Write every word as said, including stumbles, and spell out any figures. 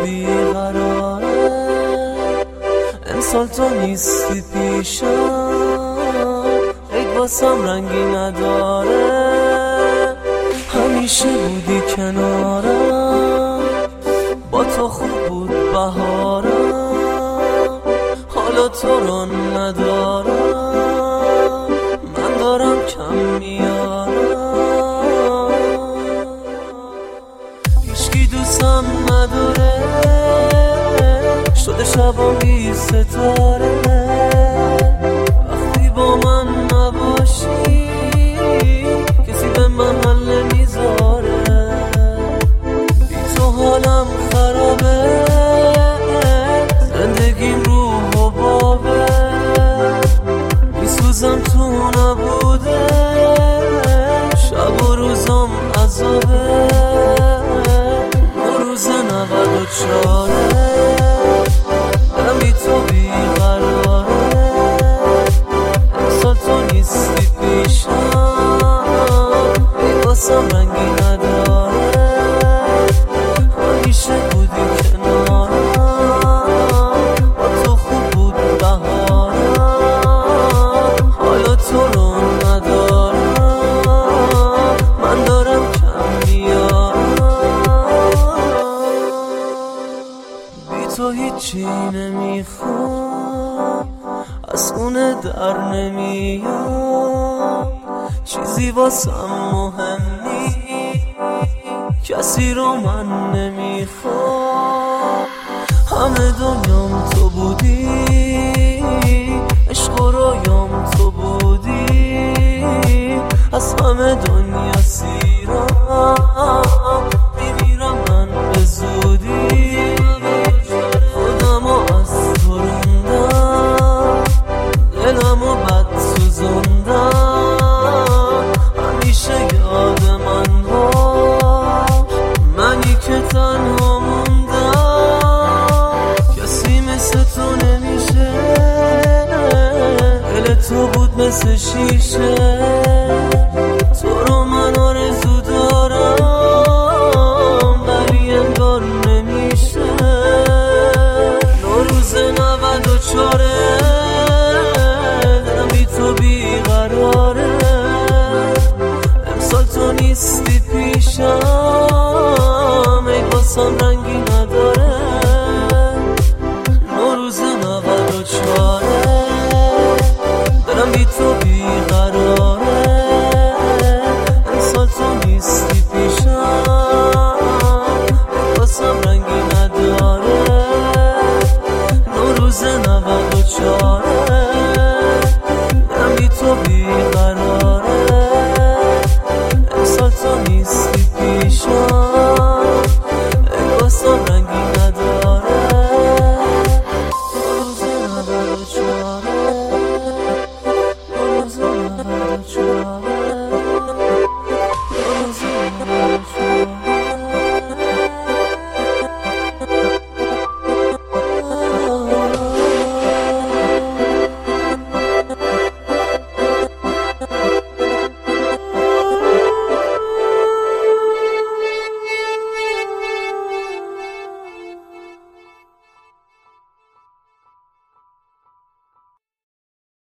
بیقراره، امسال تو نیستی پیشم، عید واسم رنگی نداره. همیشه بودی کنارم، با تو خوب بود بهارم، حالا تو رو ندارم، من دارم کم میارم. هیچکی دوستم نداره، شده شبام بی ستاره. وقتی با من نباشی کسی به من حل نمیذاره. بی تو حالم خرابه، زندگیم روح و بابه. میسوزم تو نبوده، شب و روزم عذابه. روز نود و چاره دارم بی تو بیقراره، امسال تو نیستی پیشم، ای واسم رنگی نداره. همیشه بودی کنارم، با تو خوب بود بهارم، حالا تو رو ندارم، من دارم کم میارم. بی تو هیچی نمیخوام، از خونه در نمیام، چیزی واسم مهم نی، کسی رو من نمیخوام. همه دنیام تو بودی، عشق و رویام تو بودی، از همه دنیا سیرم، میمیرم من به زودی. خودمو از تو روندم، دلمو بد سوزوندم، همیشه یاد من باش، منی که تنها موندم. کسی مثل تو نمیشه، دل تو بود مثل شیشه. تو رو من آرزو دارم، ولی انگار نمیشه. نوروز نود و چاره دلم بی تو بیقراره، امسال تو نیستی پیشم، ای واسم رنگی نداره. نوروز نود و چاره دلم بی تو بیقراره، امسال تو نیستی پیشم، ای واسم رنگی نداره. نوروز نود و چاره